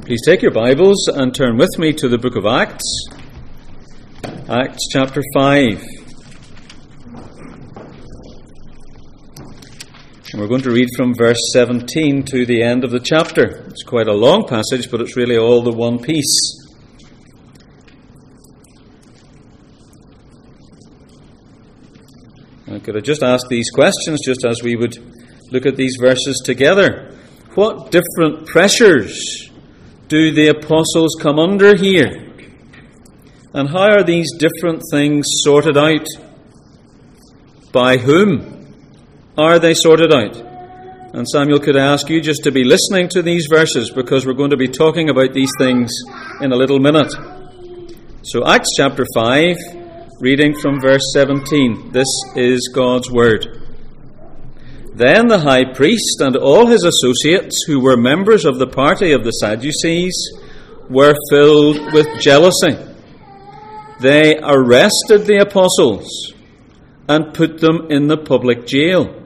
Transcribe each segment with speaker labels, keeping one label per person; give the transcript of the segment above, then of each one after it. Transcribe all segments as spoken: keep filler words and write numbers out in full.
Speaker 1: Please take your Bibles and turn with me to the book of Acts, Acts chapter five. And we're going to read from verse seventeen to the end of the chapter. It's quite a long passage, but it's really all the one piece. I could have just asked these questions just as we would look at these verses together. What different pressures do the apostles come under here? And how are these different things sorted out? By whom are they sorted out? And Samuel could ask you just to be listening to these verses, because we're going to be talking about these things in a little minute. So Acts chapter five, reading from verse seventeen. This is God's word. Then the high priest and all his associates, who were members of the party of the Sadducees, were filled with jealousy. They arrested the apostles and put them in the public jail.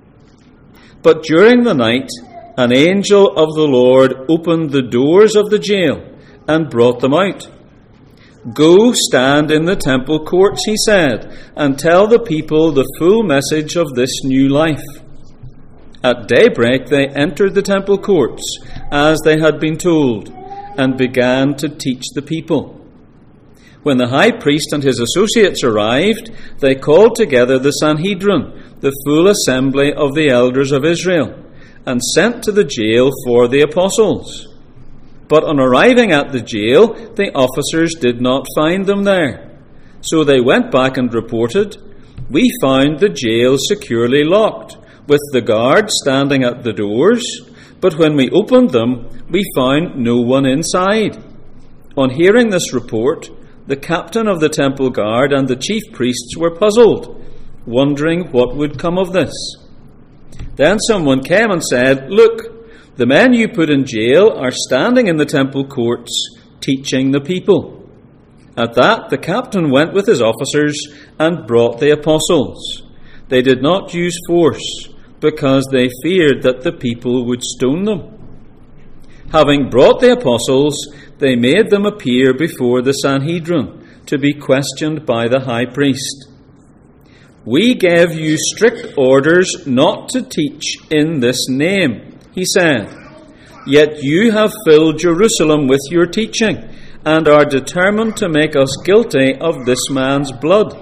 Speaker 1: But during the night, an angel of the Lord opened the doors of the jail and brought them out. "Go stand in the temple courts," he said, "and tell the people the full message of this new life." At daybreak they entered the temple courts, as they had been told, and began to teach the people. When the high priest and his associates arrived, they called together the Sanhedrin, the full assembly of the elders of Israel, and sent to the jail for the apostles. But on arriving at the jail, the officers did not find them there. So they went back and reported, "We found the jail securely locked, with the guards standing at the doors, but when we opened them, we found no one inside." On hearing this report, the captain of the temple guard and the chief priests were puzzled, wondering what would come of this. Then someone came and said, "Look, the men you put in jail are standing in the temple courts, teaching the people." At that, the captain went with his officers and brought the apostles. They did not use force, because they feared that the people would stone them. Having brought the apostles, they made them appear before the Sanhedrin to be questioned by the high priest. "We gave you strict orders not to teach in this name," he said. "Yet you have filled Jerusalem with your teaching and are determined to make us guilty of this man's blood."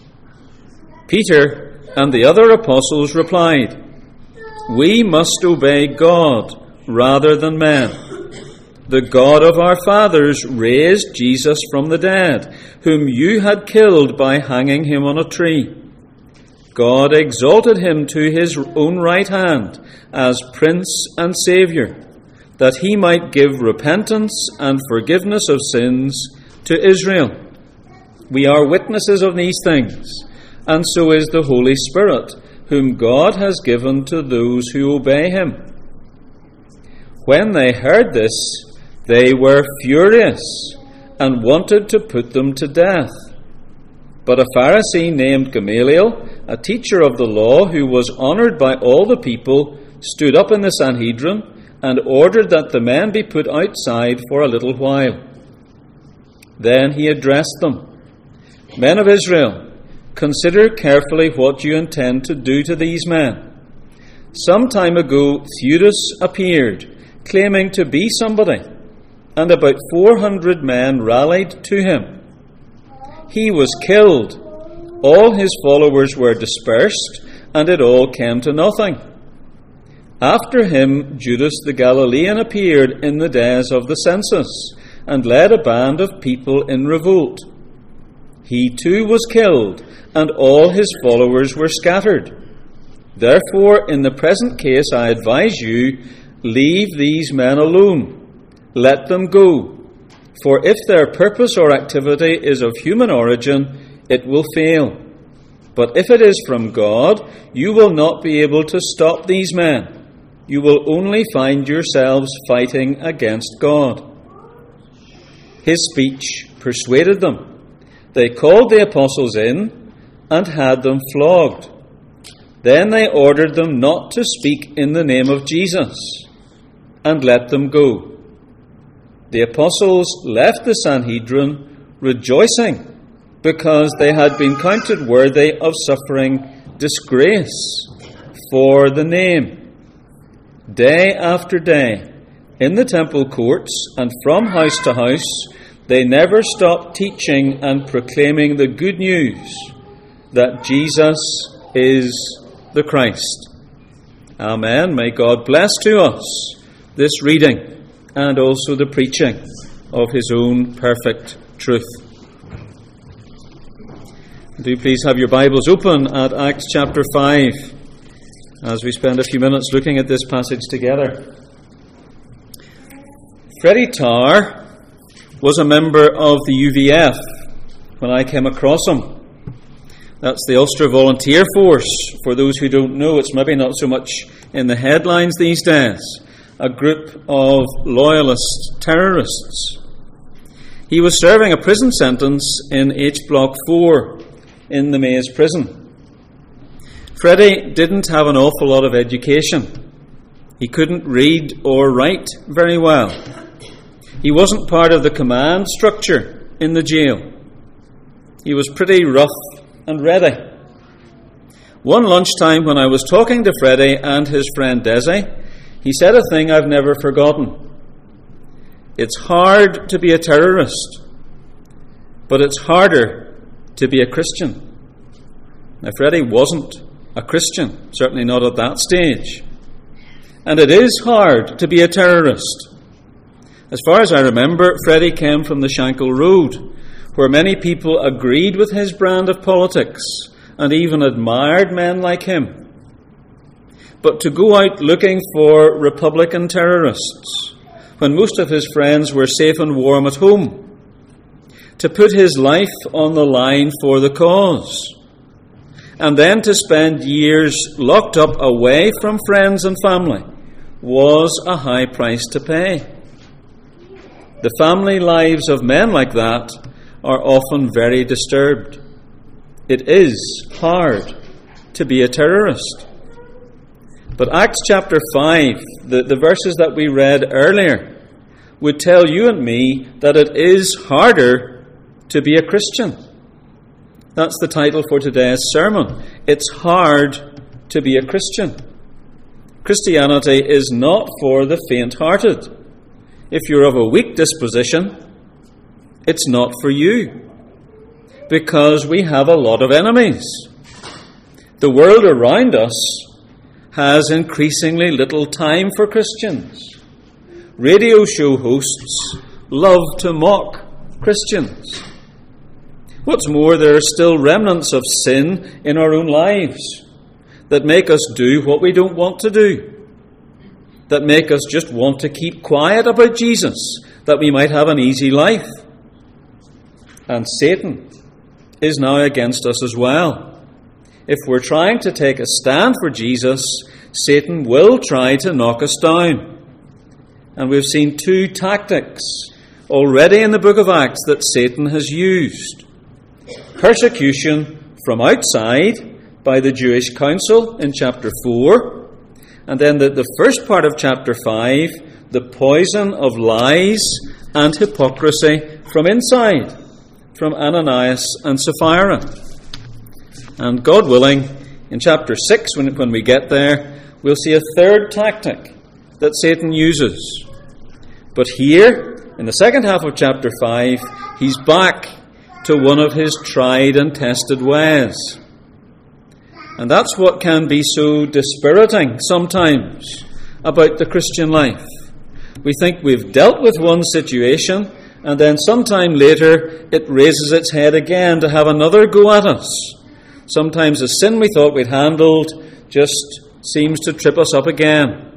Speaker 1: Peter and the other apostles replied, "We must obey God rather than men. The God of our fathers raised Jesus from the dead, whom you had killed by hanging him on a tree. God exalted him to his own right hand as Prince and Saviour, that he might give repentance and forgiveness of sins to Israel. We are witnesses of these things, and so is the Holy Spirit, whom God has given to those who obey him." When they heard this, they were furious and wanted to put them to death. But a Pharisee named Gamaliel, a teacher of the law who was honored by all the people, stood up in the Sanhedrin and ordered that the men be put outside for a little while. Then he addressed them, "Men of Israel, consider carefully what you intend to do to these men. Some time ago, Theudas appeared, claiming to be somebody, and about four hundred men rallied to him. He was killed, all his followers were dispersed, and it all came to nothing. After him, Judas the Galilean appeared in the days of the census, and led a band of people in revolt. He too was killed, and all his followers were scattered. Therefore, in the present case, I advise you, leave these men alone. Let them go. For if their purpose or activity is of human origin, it will fail. But if it is from God, you will not be able to stop these men. You will only find yourselves fighting against God." His speech persuaded them. They called the apostles in and had them flogged. Then they ordered them not to speak in the name of Jesus, and let them go. the apostles left the Sanhedrin rejoicing because they had been counted worthy of suffering disgrace for the name. Day after day, in the temple courts and from house to house, they never stopped teaching and proclaiming the good news that Jesus is the Christ. Amen. May God bless to us this reading and also the preaching of his own perfect truth. Do please have your Bibles open at Acts chapter five as we spend a few minutes looking at this passage together. Freddie Tarr was a member of the U V F when I came across him. That's the Ulster Volunteer Force. For those who don't know, it's maybe not so much in the headlines these days. A group of loyalist terrorists. He was serving a prison sentence in H Block four in the Maze prison. Freddie didn't have an awful lot of education. He couldn't read or write very well. He wasn't part of the command structure in the jail. He was pretty rough and ready. One lunchtime when I was talking to Freddie and his friend Desi, he said a thing I've never forgotten. It's hard to be a terrorist, but it's harder to be a Christian. Now, Freddie wasn't a Christian, certainly not at that stage. And it is hard to be a terrorist. As far as I remember, Freddie came from the Shankill Road, where many people agreed with his brand of politics and even admired men like him. But to go out looking for Republican terrorists, when most of his friends were safe and warm at home, to put his life on the line for the cause, and then to spend years locked up away from friends and family, was a high price to pay. The family lives of men like that are often very disturbed. It is hard to be a terrorist. But Acts chapter five, the, the verses that we read earlier, would tell you and me that it is harder to be a Christian. That's the title for today's sermon. It's hard to be a Christian. Christianity is not for the faint-hearted. If you're of a weak disposition, it's not for you, because we have a lot of enemies. The world around us has increasingly little time for Christians. Radio show hosts love to mock Christians. What's more, there are still remnants of sin in our own lives that make us do what we don't want to do, that make us just want to keep quiet about Jesus, that we might have an easy life. And Satan is now against us as well. If we're trying to take a stand for Jesus, Satan will try to knock us down. And we've seen two tactics already in the book of Acts that Satan has used. Persecution from outside by the Jewish council in chapter four, and then the, the first part of chapter five, the poison of lies and hypocrisy from inside, from Ananias and Sapphira. And God willing, in chapter six, when, when we get there, we'll see a third tactic that Satan uses. But here, in the second half of chapter five, he's back to one of his tried and tested ways. And that's what can be so dispiriting sometimes about the Christian life. We think we've dealt with one situation, and then sometime later it raises its head again to have another go at us. Sometimes the sin we thought we'd handled just seems to trip us up again.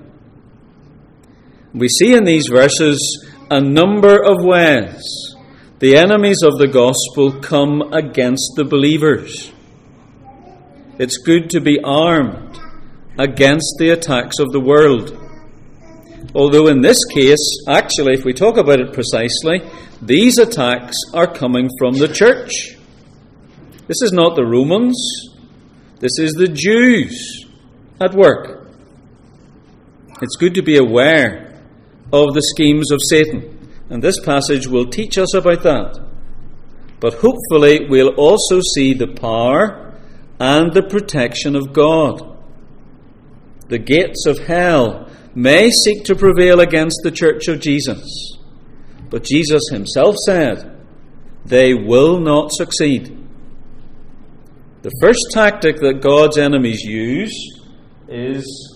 Speaker 1: We see in these verses a number of ways the enemies of the gospel come against the believers. It's good to be armed against the attacks of the world. Although in this case, actually, if we talk about it precisely, these attacks are coming from the church. This is not the Romans. This is the Jews at work. It's good to be aware of the schemes of Satan And this passage will teach us about that. But hopefully we'll also see the power and the protection of God. The gates of hell may seek to prevail against the church of Jesus, but Jesus himself said, they will not succeed. The first tactic that God's enemies use is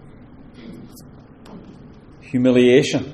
Speaker 1: humiliation.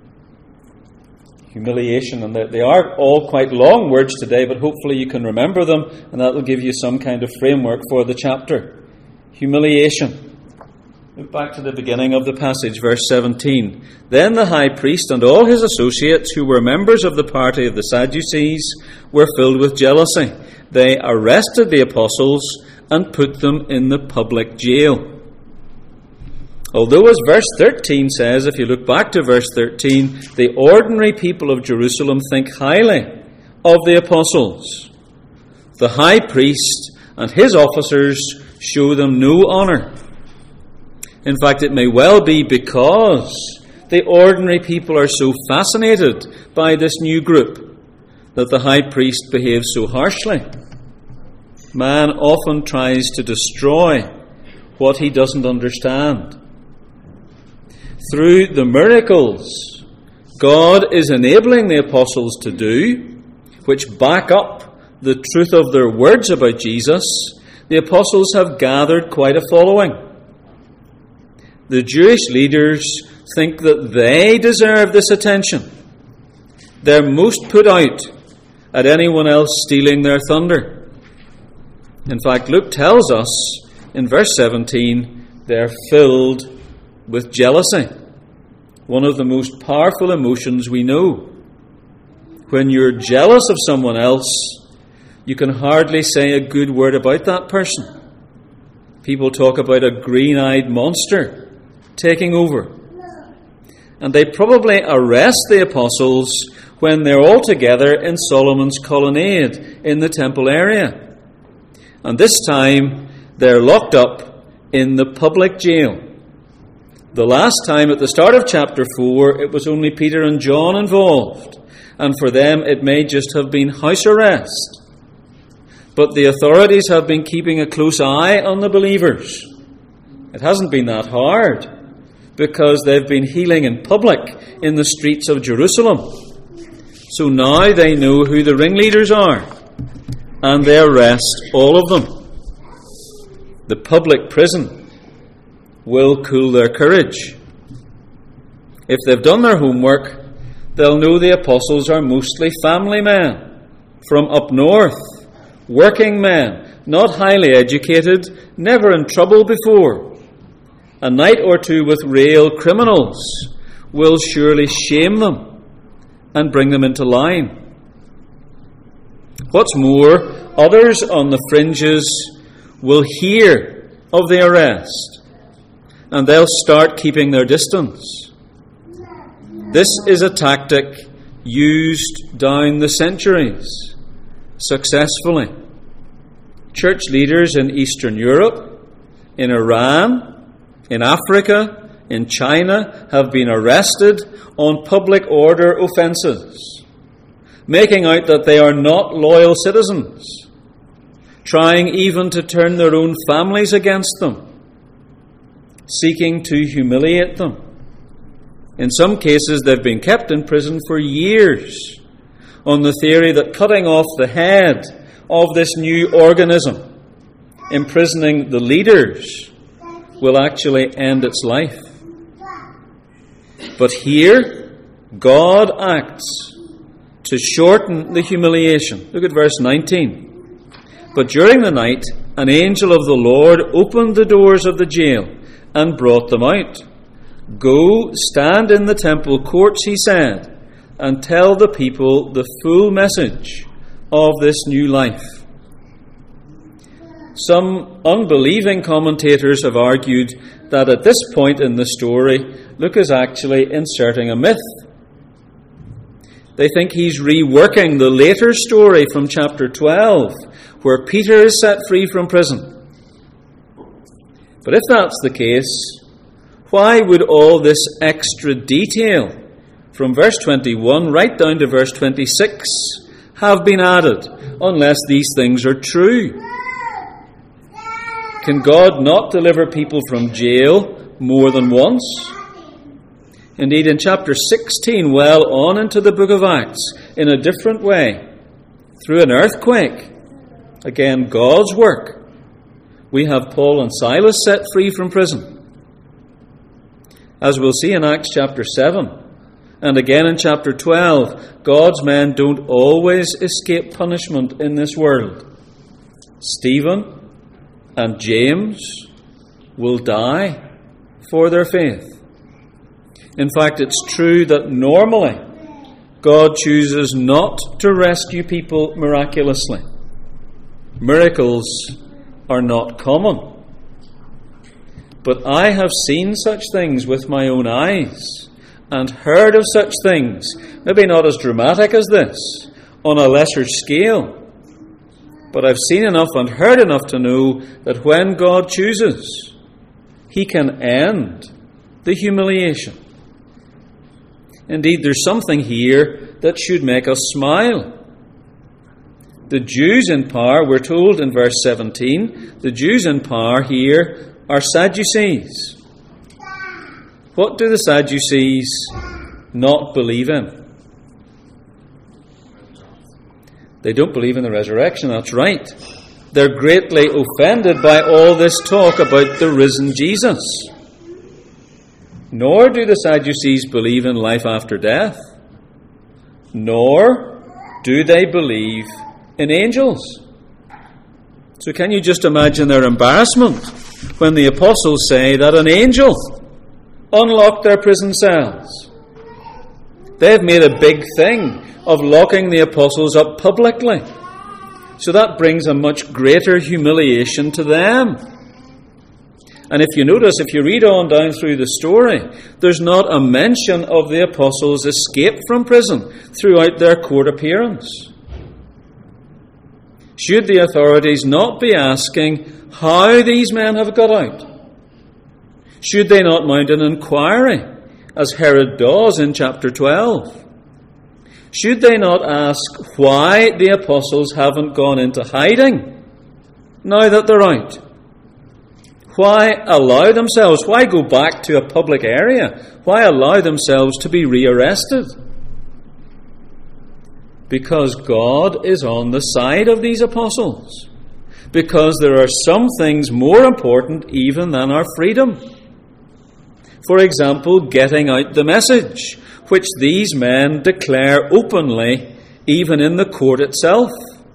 Speaker 1: Humiliation, and they are all quite long words today, but hopefully you can remember them, and that will give you some kind of framework for the chapter. Humiliation. Look back to the beginning of the passage, verse seventeen. Then the high priest and all his associates, who were members of the party of the Sadducees, were filled with jealousy. They arrested the apostles and put them in the public jail. Although, as verse thirteen says, if you look back to verse thirteen, the ordinary people of Jerusalem think highly of the apostles, the high priest and his officers show them no honour. In fact, it may well be because the ordinary people are so fascinated by this new group that the high priest behaves so harshly. Man often tries to destroy what he doesn't understand. Through the miracles God is enabling the apostles to do, which back up the truth of their words about Jesus, the apostles have gathered quite a following. The Jewish leaders think that they deserve this attention. They're most put out at anyone else stealing their thunder. In fact, Luke tells us in verse seventeen, they're filled with jealousy, one of the most powerful emotions we know. When you're jealous of someone else, you can hardly say a good word about that person. People talk about a green-eyed monster taking over. And they probably arrest the apostles when they're all together in Solomon's colonnade in the temple area. And this time, they're locked up in the public jail. The last time, at the start of chapter four, it was only Peter and John involved, and for them it may just have been house arrest. But the authorities have been keeping a close eye on the believers. It hasn't been that hard, because they've been healing in public in the streets of Jerusalem. So now they know who the ringleaders are, and they arrest all of them. The public prison will cool their courage. If they've done their homework, they'll know the apostles are mostly family men from up north, working men, not highly educated, never in trouble before. A night or two with real criminals will surely shame them and bring them into line. What's more, others on the fringes will hear of the arrest, and they'll start keeping their distance. This is a tactic used down the centuries successfully. Church leaders in Eastern Europe, in Iran, in Africa, in China, have been arrested on public order offences, making out that they are not loyal citizens, trying even to turn their own families against them, seeking to humiliate them. In some cases, they've been kept in prison for years on the theory that cutting off the head of this new organism, imprisoning the leaders, will actually end its life. But here, God acts to shorten the humiliation. Look at verse nineteen. But during the night, an angel of the Lord opened the doors of the jail and brought them out. Go, stand in the temple courts, he said, and tell the people the full message of this new life. Some unbelieving commentators have argued that at this point in the story, Luke is actually inserting a myth. They think he's reworking the later story from chapter twelve, where Peter is set free from prison. But if that's the case, why would all this extra detail from verse twenty-one right down to verse twenty-six, have been added, unless these things are true. Can God not deliver people from jail more than once? Indeed, in chapter sixteen, well on into the book of Acts, in a different way, through an earthquake, again, God's work, we have Paul and Silas set free from prison. As we'll see in Acts chapter seven, and again in chapter twelve, God's men don't always escape punishment in this world. Stephen and James will die for their faith. In fact, it's true that normally God chooses not to rescue people miraculously. Miracles are not common. But I have seen such things with my own eyes, and heard of such things, maybe not as dramatic as this, on a lesser scale. But I've seen enough and heard enough to know that when God chooses, He can end the humiliation. Indeed, there's something here that should make us smile. The Jews in power, we're told in verse seventeen, the Jews in power here are Sadducees. What do the Sadducees not believe in? They don't believe in the resurrection, that's right. They're greatly offended by all this talk about the risen Jesus. Nor do the Sadducees believe in life after death. Nor do they believe in angels. So can you just imagine their embarrassment when the apostles say that an angel unlocked their prison cells? They've made a big thing of locking the apostles up publicly. So that brings a much greater humiliation to them. And if you notice, if you read on down through the story, there's not a mention of the apostles' escape from prison throughout their court appearance. Should the authorities not be asking how these men have got out? Should they not mount an inquiry, as Herod does in chapter twelve? Should they not ask why the apostles haven't gone into hiding now that they're out? Why allow themselves, why go back to a public area? Why allow themselves to be rearrested? Because God is on the side of these apostles. Because there are some things more important even than our freedom. For example, getting out the message, which these men declare openly, even in the court itself.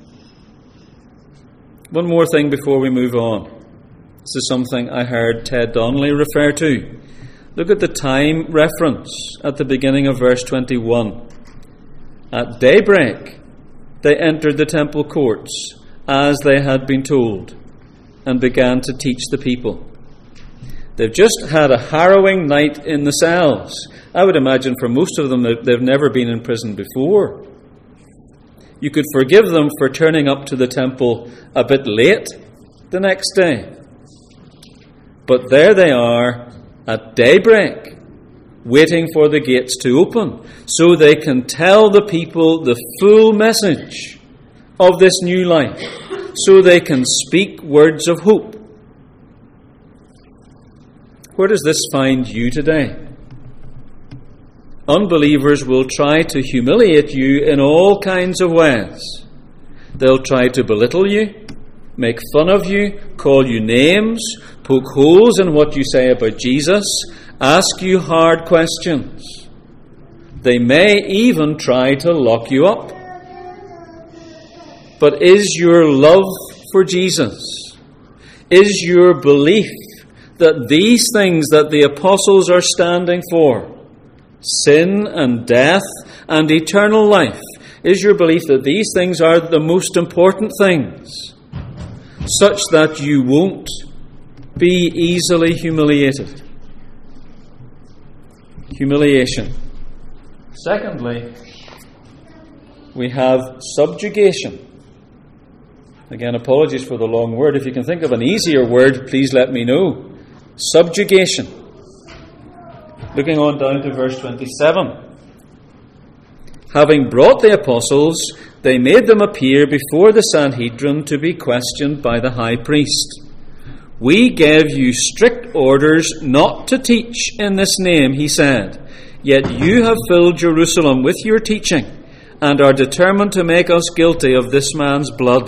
Speaker 1: One more thing before we move on. This is something I heard Ted Donnelly refer to. Look at the time reference at the beginning of verse twenty-one. At daybreak, they entered the temple courts, as they had been told, and began to teach the people. They've just had a harrowing night in the cells. I would imagine for most of them that they've never been in prison before. You could forgive them for turning up to the temple a bit late the next day. But there they are at daybreak, waiting for the gates to open, so they can tell the people the full message of this new life, so they can speak words of hope. Where does this find you today? Unbelievers will try to humiliate you in all kinds of ways. They'll try to belittle you, make fun of you, call you names, poke holes in what you say about Jesus, ask you hard questions. They may even try to lock you up. But is your love for Jesus, is your belief that these things that the apostles are standing for, sin and death and eternal life, is your belief that these things are the most important things, such that you won't be easily humiliated? Humiliation. Secondly, we have subjugation. Again, apologies for the long word. If you can think of an easier word, please let me know. Subjugation. Looking on down to verse twenty-seven. Having brought the apostles, they made them appear before the Sanhedrin to be questioned by the high priest. We gave you strict orders not to teach in this name, he said, yet you have filled Jerusalem with your teaching and are determined to make us guilty of this man's blood.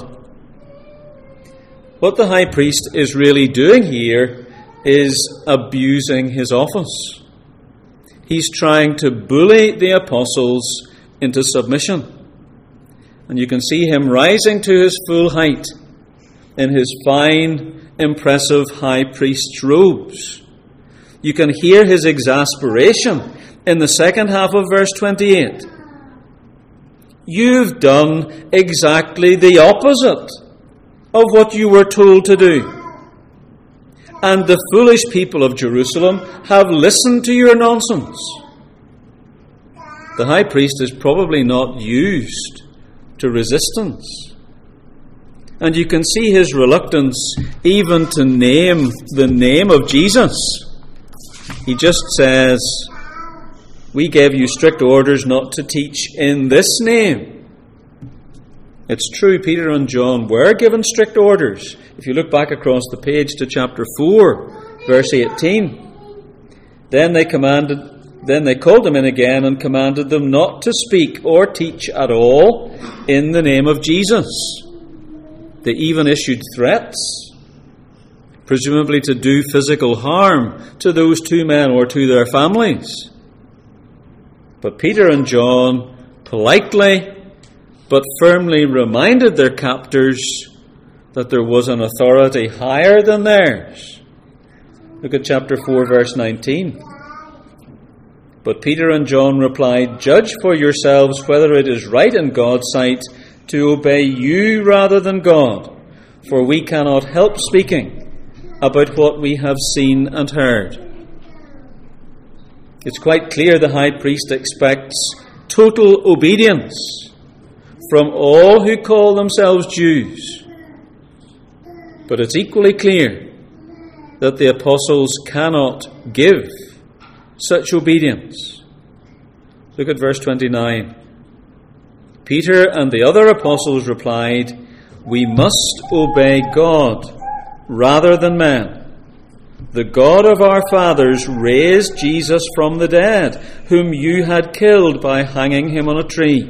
Speaker 1: What the high priest is really doing here is abusing his office. He's trying to bully the apostles into submission. And you can see him rising to his full height in his fine, impressive high priest's robes. You can hear his exasperation in the second half of verse twenty-eight. You've done exactly the opposite of what you were told to do. And the foolish people of Jerusalem have listened to your nonsense. The high priest is probably not used to resistance. And you can see his reluctance even to name the name of Jesus. He just says, we gave you strict orders not to teach in this name. It's true, Peter and John were given strict orders. If you look back across the page to chapter four, verse eighteen, then they commanded, then they called them in again and commanded them not to speak or teach at all in the name of Jesus. They even issued threats, presumably to do physical harm to those two men or to their families. But Peter and John politely but firmly reminded their captors that there was an authority higher than theirs. Look at chapter four, verse nineteen. But Peter and John replied, judge for yourselves whether it is right in God's sight to obey you rather than God, for we cannot help speaking about what we have seen and heard. It's quite clear the high priest expects total obedience from all who call themselves Jews. But it's equally clear that the apostles cannot give such obedience. Look at verse twenty-nine. Peter and the other apostles replied, we must obey God rather than men. The God of our fathers raised Jesus from the dead, whom you had killed by hanging him on a tree.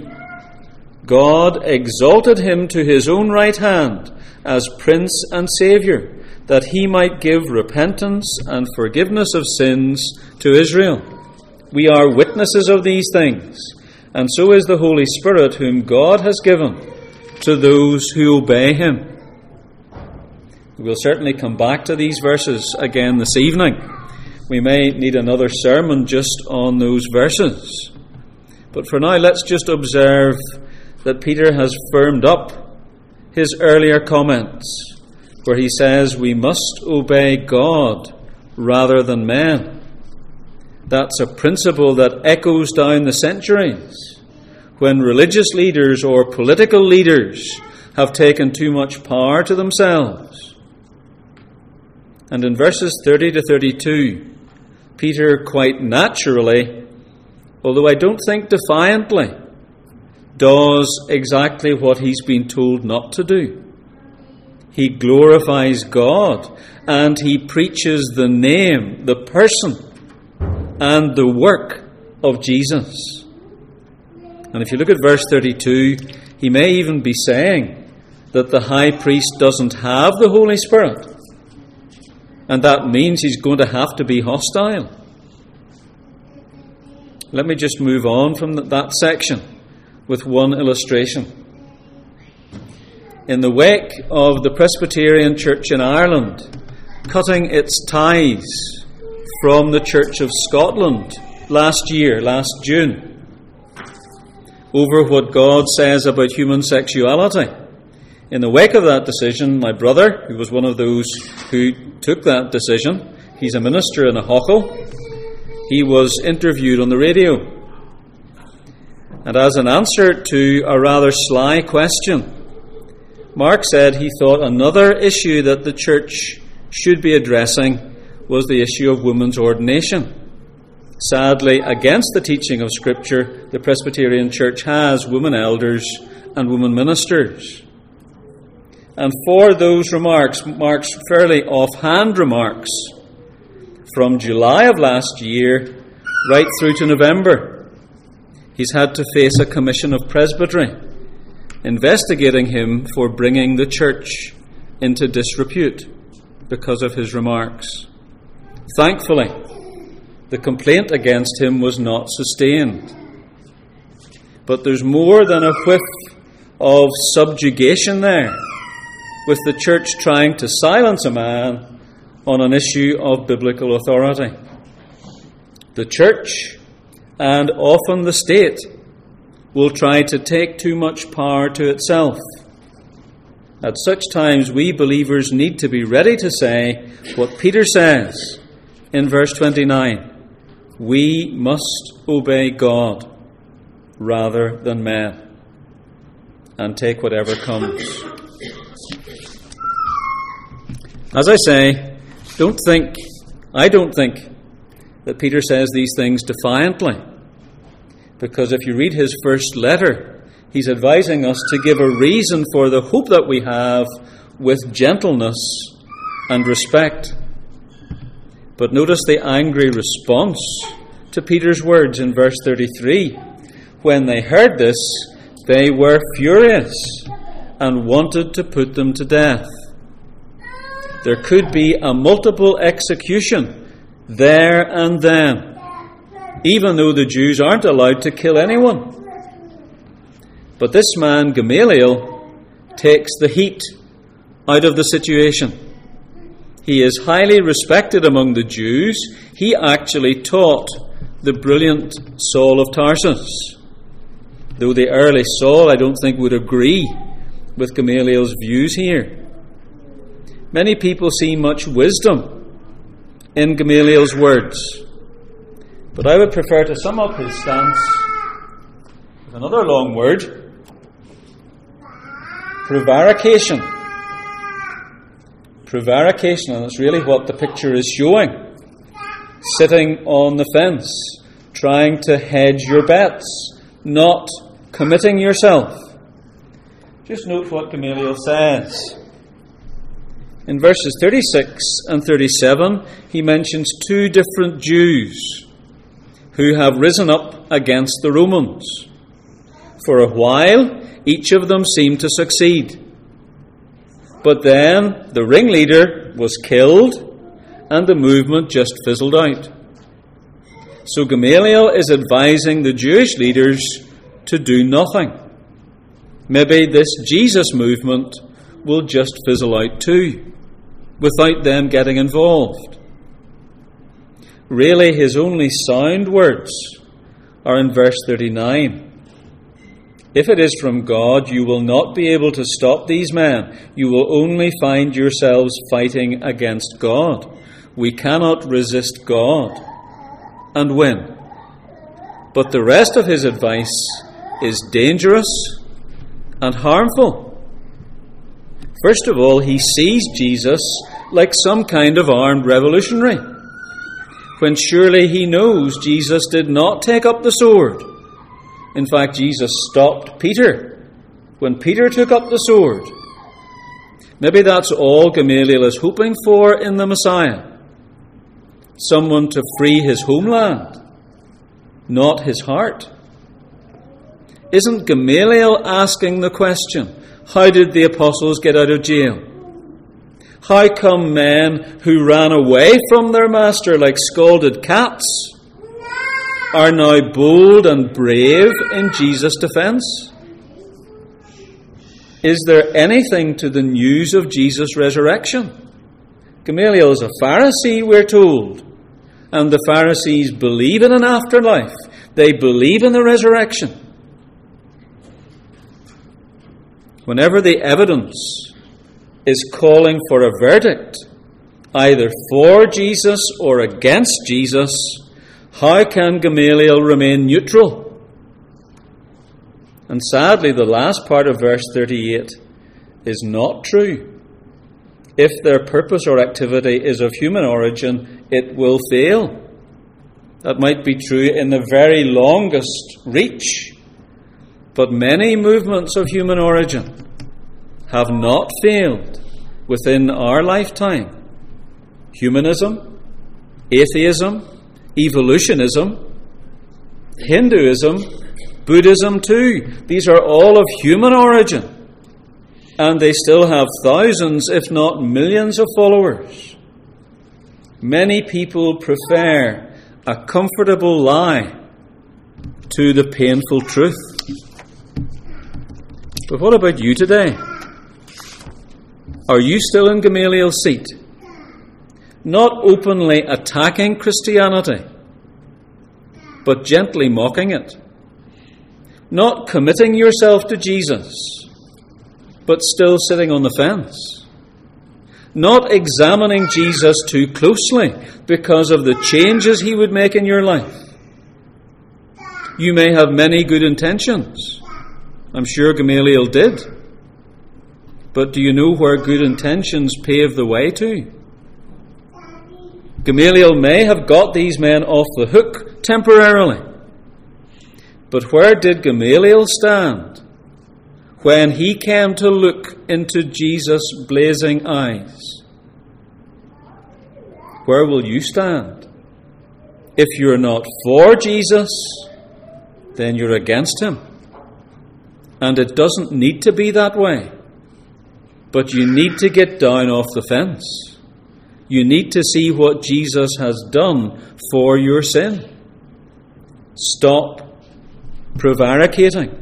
Speaker 1: God exalted him to his own right hand as Prince and Saviour, that he might give repentance and forgiveness of sins to Israel. We are witnesses of these things, and so is the Holy Spirit, whom God has given to those who obey him. We'll certainly come back to these verses again this evening. We may need another sermon just on those verses. But for now, let's just observe that Peter has firmed up his earlier comments, where he says we must obey God rather than men. That's a principle that echoes down the centuries when religious leaders or political leaders have taken too much power to themselves. And in verses thirty to thirty-two, Peter quite naturally, although I don't think defiantly, does exactly what he's been told not to do. He glorifies God and he preaches the name, the person, and the work of Jesus. And if you look at verse thirty-two, he may even be saying that the high priest doesn't have the Holy Spirit, and that means he's going to have to be hostile. Let me just move on from that section with one illustration. In the wake of the Presbyterian Church in Ireland cutting its ties from the Church of Scotland last year, last June, over what God says about human sexuality, in the wake of that decision, my brother, who was one of those who took that decision, he's a minister in a Hochel, he was interviewed on the radio. And as an answer to a rather sly question, Mark said he thought another issue that the church should be addressing was the issue of women's ordination. Sadly, against the teaching of Scripture, the Presbyterian Church has women elders and women ministers. And for those remarks, Mark's fairly offhand remarks, from July of last year right through to November, he's had to face a commission of presbytery investigating him for bringing the church into disrepute because of his remarks. Thankfully, the complaint against him was not sustained. But there's more than a whiff of subjugation there, with the church trying to silence a man on an issue of biblical authority. The church, and often the state, will try to take too much power to itself. At such times, we believers need to be ready to say what Peter says in verse twenty-nine. We must obey God rather than men, and take whatever comes. As I say, don't think, I don't think that Peter says these things defiantly, because if you read his first letter, he's advising us to give a reason for the hope that we have with gentleness and respect. But notice the angry response to Peter's words in verse thirty-three. When they heard this, they were furious and wanted to put them to death. There could be a multiple execution there and then, even though the Jews aren't allowed to kill anyone. But this man, Gamaliel, takes the heat out of the situation. He is highly respected among the Jews. He actually taught the brilliant Saul of Tarsus. Though the early Saul, I don't think, would agree with Gamaliel's views here. Many people see much wisdom in Gamaliel's words, but I would prefer to sum up his stance with another long word: prevarication. Prevarication, and that's really what the picture is showing. Sitting on the fence, trying to hedge your bets, not committing yourself. Just note what Gamaliel says. In verses thirty-six and thirty-seven, he mentions two different Jews who have risen up against the Romans. For a while, each of them seemed to succeed. But then the ringleader was killed and the movement just fizzled out. So Gamaliel is advising the Jewish leaders to do nothing. Maybe this Jesus movement will just fizzle out too, without them getting involved. Really, his only sound words are in verse thirty-nine. If it is from God, you will not be able to stop these men. You will only find yourselves fighting against God. We cannot resist God and win. But the rest of his advice is dangerous and harmful. First of all, he sees Jesus like some kind of armed revolutionary, when surely he knows Jesus did not take up the sword. In fact, Jesus stopped Peter when Peter took up the sword. Maybe that's all Gamaliel is hoping for in the Messiah. Someone to free his homeland, not his heart. Isn't Gamaliel asking the question, how did the apostles get out of jail? How come men who ran away from their master like scalded cats are now bold and brave in Jesus' defense? Is there anything to the news of Jesus' resurrection? Gamaliel is a Pharisee, we're told, and the Pharisees believe in an afterlife. They believe in the resurrection. Whenever the evidence is calling for a verdict, either for Jesus or against Jesus, how can Gamaliel remain neutral? And sadly, the last part of verse thirty-eight is not true. If their purpose or activity is of human origin, it will fail. That might be true in the very longest reach, but many movements of human origin have not failed within our lifetime. Humanism, atheism, evolutionism, Hinduism, Buddhism too. These are all of human origin, and they still have thousands, if not millions, of followers. Many people prefer a comfortable lie to the painful truth. But what about you today? Are you still in Gamaliel's seat? Not openly attacking Christianity, but gently mocking it. Not committing yourself to Jesus, but still sitting on the fence. Not examining Jesus too closely because of the changes he would make in your life. You may have many good intentions. I'm sure Gamaliel did. But do you know where good intentions pave the way to? Gamaliel may have got these men off the hook temporarily. But where did Gamaliel stand when he came to look into Jesus' blazing eyes? Where will you stand? If you're not for Jesus, then you're against him. And it doesn't need to be that way. But you need to get down off the fence. You need to see what Jesus has done for your sin. Stop prevaricating.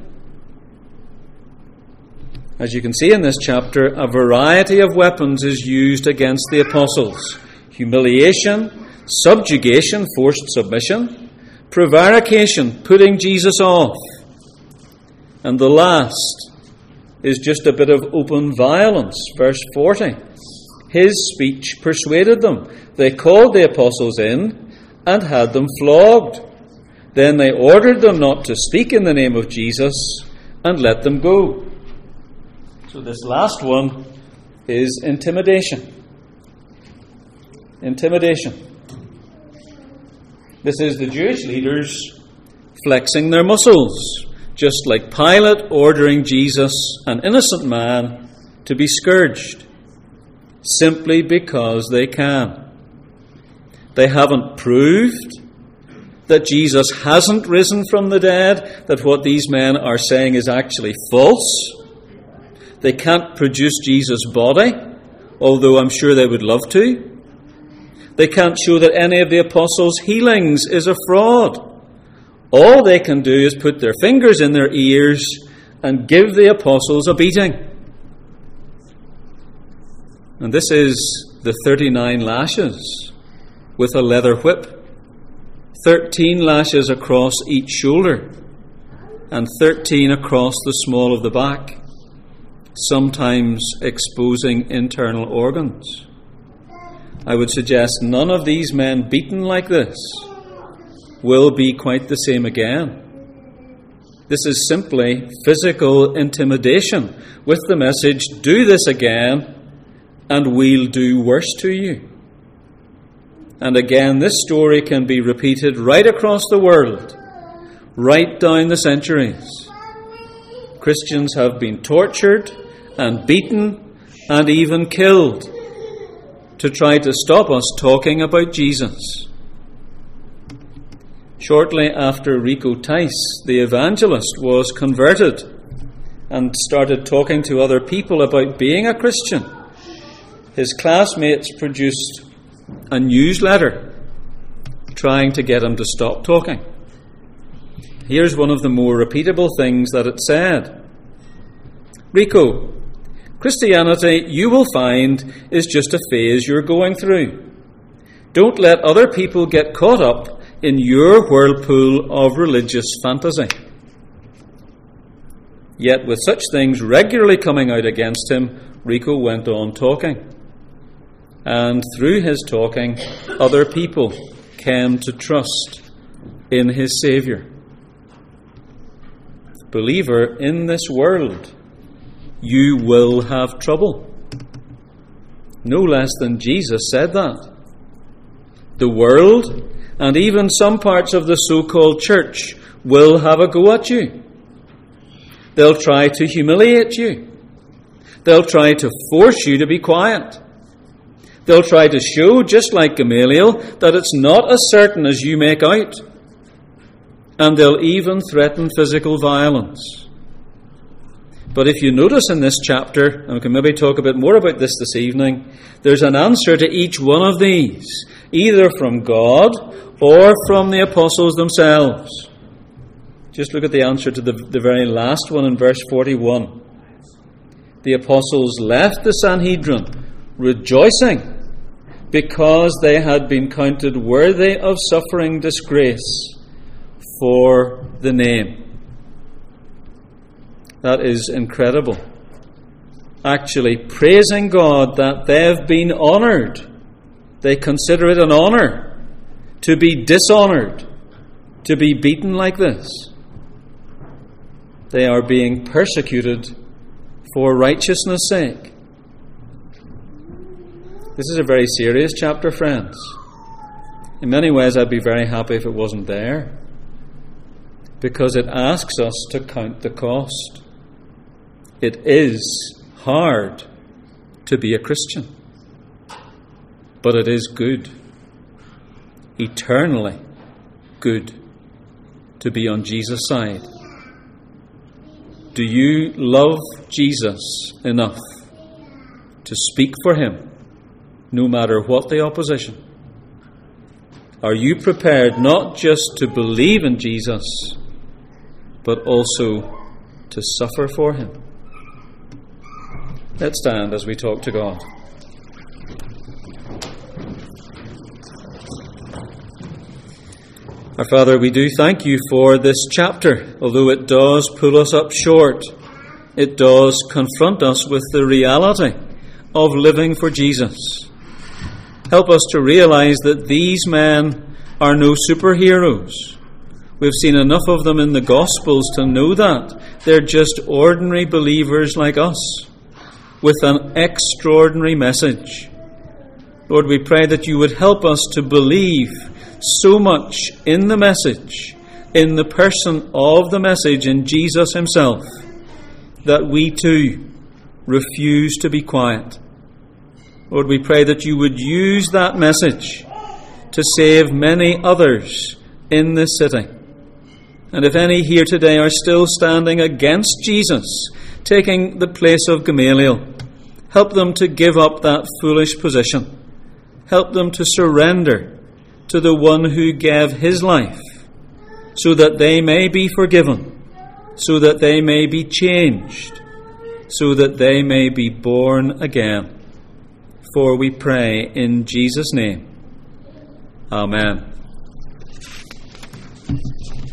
Speaker 1: As you can see in this chapter, a variety of weapons is used against the apostles. Humiliation, subjugation, forced submission, prevarication, putting Jesus off. And the last is just a bit of open violence. Verse forty. His speech persuaded them. They called the apostles in and had them flogged. Then they ordered them not to speak in the name of Jesus and let them go. So this last one is intimidation. Intimidation. This is the Jewish leaders flexing their muscles, just like Pilate ordering Jesus, an innocent man, to be scourged, simply because they can. They haven't proved that Jesus hasn't risen from the dead, that what these men are saying is actually false. They can't produce Jesus' body, although I'm sure they would love to. They can't show that any of the apostles' healings is a fraud. All they can do is put their fingers in their ears and give the apostles a beating. And this is the thirty-nine lashes with a leather whip. Thirteen lashes across each shoulder and thirteen across the small of the back, sometimes exposing internal organs. I would suggest none of these men beaten like this will be quite the same again. This is simply physical intimidation with the message, do this again and we'll do worse to you. And again, this story can be repeated right across the world, right down the centuries. Christians have been tortured and beaten and even killed to try to stop us talking about Jesus. Shortly after Rico Tice, the evangelist, was converted and started talking to other people about being a Christian, his classmates produced a newsletter trying to get him to stop talking. Here's one of the more repeatable things that it said. Rico, Christianity, you will find, is just a phase you're going through. Don't let other people get caught up in your whirlpool of religious fantasy. Yet with such things regularly coming out against him, Rico went on talking. And through his talking, other people came to trust in his Saviour. Believer, in this world, you will have trouble. No less than Jesus said that. The world, and even some parts of the so-called church will have a go at you. They'll try to humiliate you. They'll try to force you to be quiet. They'll try to show, just like Gamaliel, that it's not as certain as you make out. And they'll even threaten physical violence. But if you notice in this chapter, and we can maybe talk a bit more about this this evening, there's an answer to each one of these, either from God or from the apostles themselves. Just look at the answer to the, the very last one in verse forty-one. The apostles left the Sanhedrin rejoicing because they had been counted worthy of suffering disgrace for the name. That is incredible. Actually, praising God that they've been honoured. They consider it an honour to be dishonoured, to be beaten like this. They are being persecuted for righteousness' sake. This is a very serious chapter, friends. In many ways, I'd be very happy if it wasn't there, because it asks us to count the cost. It is hard to be a Christian, but it is good, eternally good, to be on Jesus' side. Do you love Jesus enough to speak for him, no matter what the opposition? Are you prepared not just to believe in Jesus, but also to suffer for him? Let's stand as we talk to God. Our Father, we do thank you for this chapter. Although it does pull us up short, it does confront us with the reality of living for Jesus. Help us to realize that these men are no superheroes. We've seen enough of them in the Gospels to know that. They're just ordinary believers like us, with an extraordinary message. Lord, we pray that you would help us to believe so much in the message, in the person of the message, in Jesus himself, that we too refuse to be quiet. Lord, we pray that you would use that message to save many others in this city. And if any here today are still standing against Jesus, taking the place of Gamaliel, help them to give up that foolish position. Help them to surrender to the one who gave his life, so that they may be forgiven, so that they may be changed, so that they may be born again. For we pray in Jesus' name. Amen.